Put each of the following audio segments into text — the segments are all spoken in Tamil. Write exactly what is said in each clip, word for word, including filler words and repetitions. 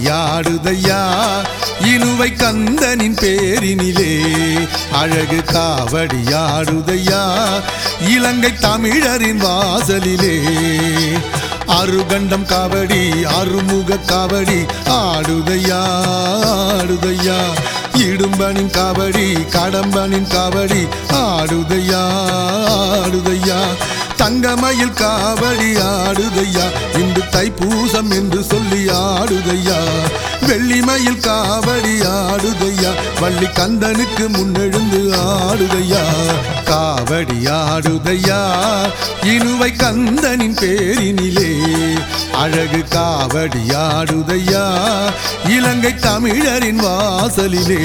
காவடியாடுதையா இனுவை கந்தனின் பேரினிலே அழகு காவடியாடுதையா இலங்கை தமிழரின் வாசலிலே அருகண்டம் காவடி அருமுக காவடி ஆடுதையா ஆடுதையா இடும்பனின் காவடி கடம்பனின் காவடி ஆடுதையா ஆடுதையா தங்கமயில் காவடி ஆடுதையா இன்று தைப்பூசம் என்று சொல்லி ஆடுதையா வெள்ளிமயில் காவடி ஆடுதையா வள்ளி கந்தனுக்கு முன்னெழுந்து ஆடுதையா காவடி ஆடுதையா இனுவை கந்தனின் பேரினிலே அழகு காவடி ஆடுதையா இலங்கை தமிழரின் வாசலிலே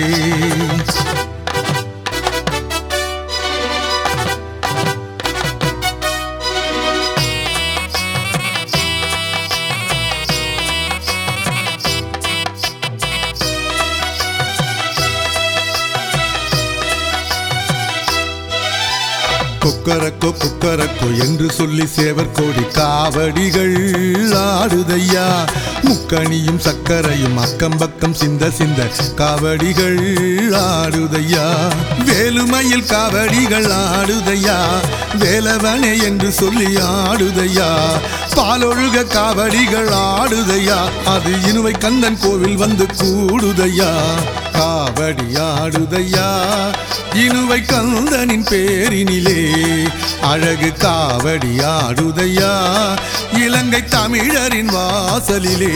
கொக்கரக்கோ கொக்கரக்கோ என்று சொல்லி சேவர் கோடி காவடிகள் ஆடுதையா முக்கணியும் சக்கரையும் அக்கம் பக்கம் சிந்த சிந்த காவடிகள் ஆடுதையா வேலுமயில் காவடிகள் ஆடுதையா வேலவனே என்று சொல்லி ஆடுதையா பாலொழுக காவடிகள் ஆடுதையா அது இனுவை கந்தன் கோவில் வந்து கூடுதையா காவடி ஆடுதையா இனுவை கந்தனின் பேரினிலே அழகு காவடி ஆடுதையா இலங்கை தமிழரின் வாசலிலே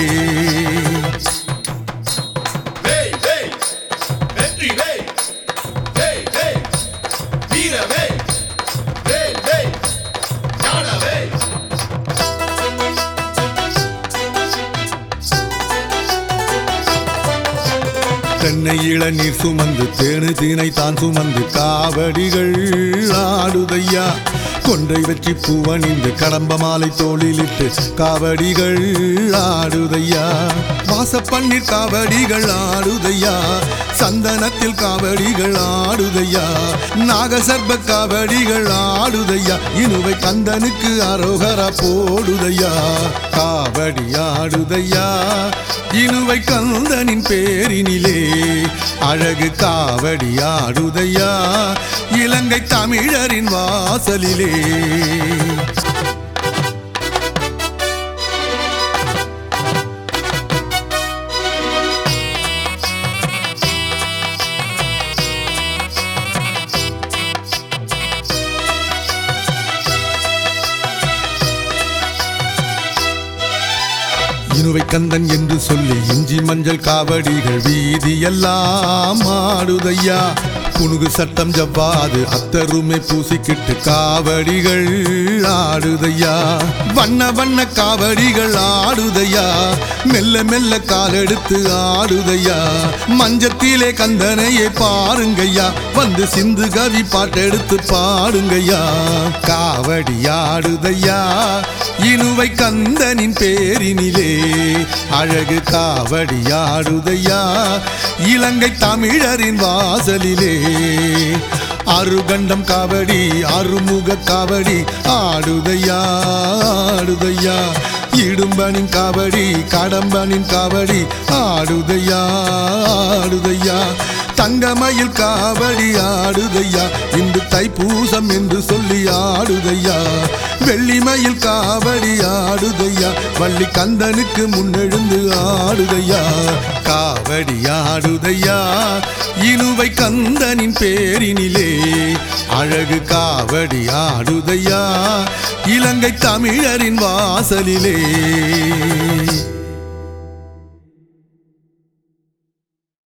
தென்னை இளநீர் சுமந்து தேனு தீனை தான் சுமந்து காவடிகள் ஆடுதையா கொன்றை வெற்றி பூவணிந்து கடம்ப மாலை தோளிலிட்டு காவடிகள் ஆடுதையா வாசப்பன்னீர் காவடிகள் ஆடுதையா சந்தனத்தில் காவடிகள் ஆடுதையா நாகசர்ப காவடிகள் ஆடுதையா இனுவை கந்தனுக்கு அரோகரா போடுதையா காவடி ஆடுதையா இனுவை கந்தனின் பேரினிலே அழகு காவடி ஆடுதையா இலங்கை தமிழரின் வாசலிலே இனுவை கந்தன் என்று சொல்லி இஞ்சி மஞ்சள் காவடிகள் வீதியெல்லாம் ஆடுதையா புனுகு சட்டம் ஜவ்வாது அத்தருமை பூசிக்கிட்டு காவடிகள் ஆடுதையா வண்ண வண்ண காவடிகள் ஆடுதையா மெல்ல மெல்ல காலெடுத்து ஆடுதையா மஞ்சத்திலே கந்தனையை பாருங்கய்யா வந்து சிந்து கவி பாட்டெடுத்து பாடுங்கய்யா காவடி ஆடுதையா இனுவை கந்தனின் பேரினிலே அழகு காவடி ஆடுதையா இலங்கை தமிழரின் வாசலிலே அருகண்டம் காவடி அருமுக காவடி ஆடுதையா ஆடுதையா இடும்பனின் காவடி கடம்பனின் காவடி ஆடுதையா ஆடுதையா தங்கமயில் காவடி ஆடுதையா இன்று தைப்பூசம் என்று சொல்லி ஆடுதையா வெள்ளிமயில் காவடி ஆடுதையா வள்ளி கந்தனுக்கு முன்னெழுந்து ஆடுதையா காவடி ஆடுதையா இனுவை கந்தனின் பேரினிலே அழகு காவடி ஆடுதையா இலங்கை தமிழரின் வாசலிலே